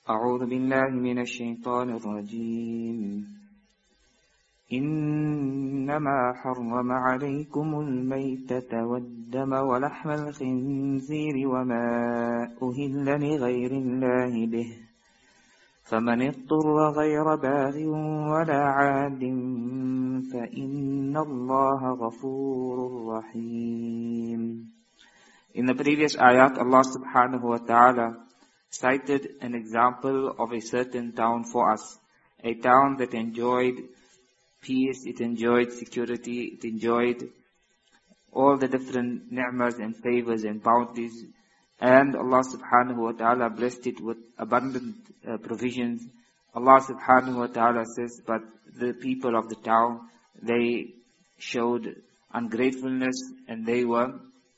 أعوذ بالله من الشيطان الرجيم إنما حرم عليكم الميتة والدم ولحم الخنزير وما أهل لغير الله به فمن اضطر غير باغ ولا عاد فإن الله غفور رحيم. In the previous ayat, Allah subhanahu wa ta'ala cited an example of a certain town for us. A town that enjoyed peace, it enjoyed security, it enjoyed all the different ni'mas and favors and bounties. And Allah subhanahu wa ta'ala blessed it with abundant provisions. Allah subhanahu wa ta'ala says, but the people of the town, they showed ungratefulness and they were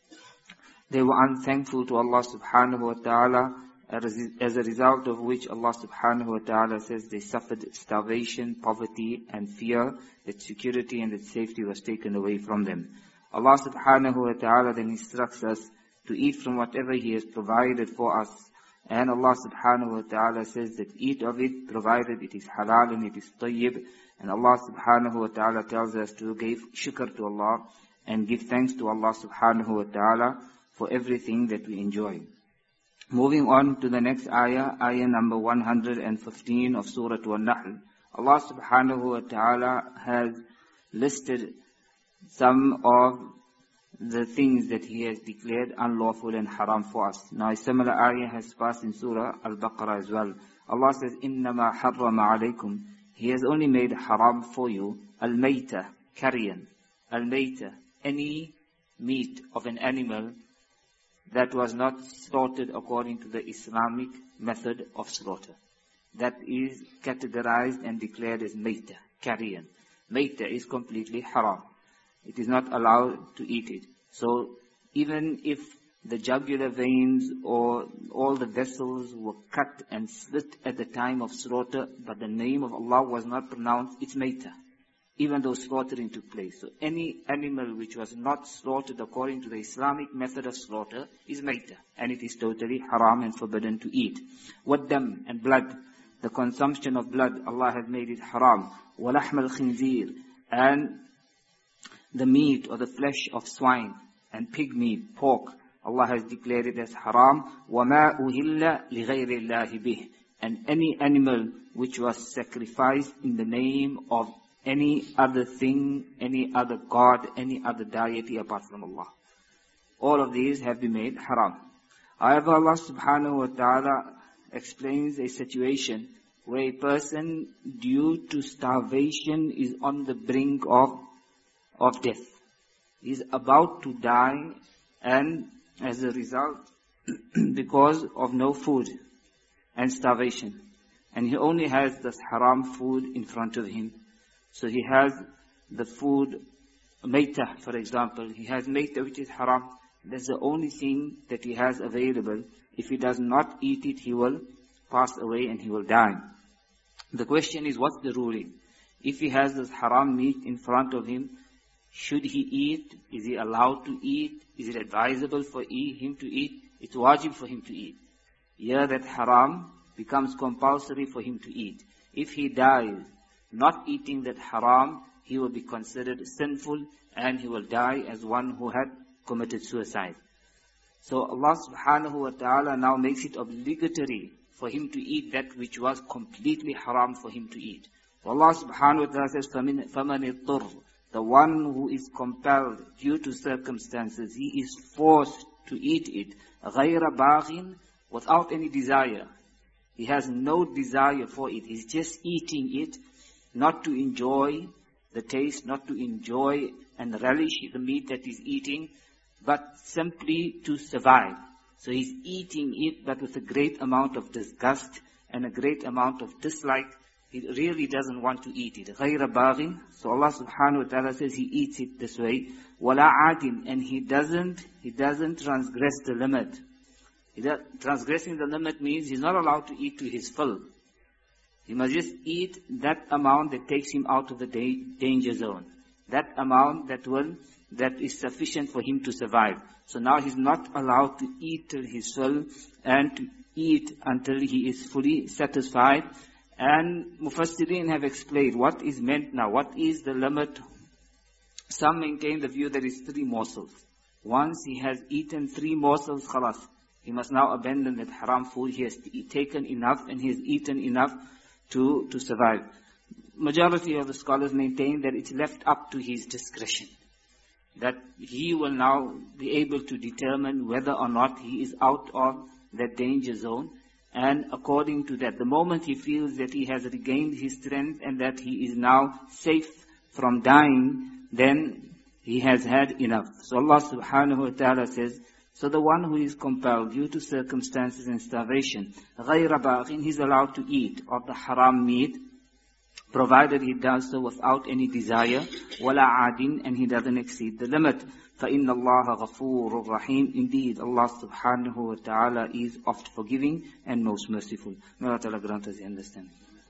unthankful to Allah subhanahu wa ta'ala, as a result of which Allah subhanahu wa ta'ala says they suffered starvation, poverty and fear, that security and that safety was taken away from them. Allah subhanahu wa ta'ala then instructs us to eat from whatever He has provided for us. And Allah subhanahu wa ta'ala says that eat of it, provided it is halal and it is tayyib. And Allah subhanahu wa ta'ala tells us to give shukr to Allah and give thanks to Allah subhanahu wa ta'ala for everything that we enjoy. Moving on to the next ayah, ayah number 115 of Surah An-Nahl. Allah subhanahu wa ta'ala has listed some of the things that He has declared unlawful and haram for us. Now a similar ayah has passed in Surah Al-Baqarah as well. Allah says, إِنَّمَا حَرَّمَ عَلَيْكُمْ He has only made haram for you, al-mayta, carrion. Al-mayta, any meat of an animal that was not slaughtered according to the Islamic method of slaughter. That is categorized and declared as mayta, carrion. Mayta is completely haram. It is not allowed to eat it. So even if the jugular veins or all the vessels were cut and slit at the time of slaughter, but the name of Allah was not pronounced, it's mayta, even though slaughtering took place. So any animal which was not slaughtered according to the Islamic method of slaughter is mayta, and it is totally haram and forbidden to eat. Waddam, and blood, the consumption of blood, Allah has made it haram. Walahm al-khinzir, and the meat or the flesh of swine and pig meat, pork, Allah has declared it as haram. وَمَا أُهِلَّ لِغَيْرِ اللَّهِ بِهِ, and any animal which was sacrificed in the name of any other thing, any other god, any other deity apart from Allah. All of these have been made haram. However, Allah subhanahu wa ta'ala explains a situation where a person, due to starvation, is on the brink of death. He is about to die, and as a result, because of no food and starvation, and he only has this haram food in front of him. So he has the food, mayta for example, he has mayta which is haram. That's the only thing that he has available. If he does not eat it, he will pass away and he will die. The question is, what's the ruling? If he has this haram meat in front of him, should he eat? Is he allowed to eat? Is it advisable for him to eat? It's wajib for him to eat. Here that haram becomes compulsory for him to eat. If he dies not eating that haram, he will be considered sinful and he will die as one who had committed suicide. So Allah subhanahu wa ta'ala now makes it obligatory for him to eat that which was completely haram for him to eat. So Allah subhanahu wa ta'ala says, فَمَنِ الضُّرِّ, the one who is compelled due to circumstances, he is forced to eat it, غَيْرَ بَاغٍ, without any desire. He has no desire for it. He's just eating it, not to enjoy the taste, not to enjoy and relish the meat that he's eating, but simply to survive. So he's eating it, but with a great amount of disgust and a great amount of dislike. He really doesn't want to eat it. غَيْرَ بَاغٍ. So Allah subhanahu wa ta'ala says he eats it this way. وَلَا عَادٍ, and he doesn't transgress the limit. Transgressing the limit means he's not allowed to eat to his fill. He must just eat that amount that takes him out of the danger zone. That amount that is sufficient for him to survive. So now he's not allowed to eat till his fill and eat until he is fully satisfied. And Mufassirin have explained what is meant now, what is the limit. Some maintain the view that it's 3 morsels. Once he has eaten 3 morsels, khalas, he must now abandon that haram food. He has taken enough and he has eaten enough to survive. Majority of the scholars maintain that it's left up to his discretion, that he will now be able to determine whether or not he is out of that danger zone. And according to that, the moment he feels that he has regained his strength and that he is now safe from dying, then he has had enough. So Allah subhanahu wa ta'ala says, so the one who is compelled due to circumstances and starvation, غَيْرَ بَاغٍ, he's allowed to eat of the haram meat, provided he does so without any desire, وَلَا عَادٍ, and he doesn't exceed the limit. فَإِنَّ اللَّهَ غَفُورٌ رَحِيمٌ. Indeed, Allah subhanahu wa ta'ala is oft forgiving and most merciful. May Allah ta'ala grant us the understanding.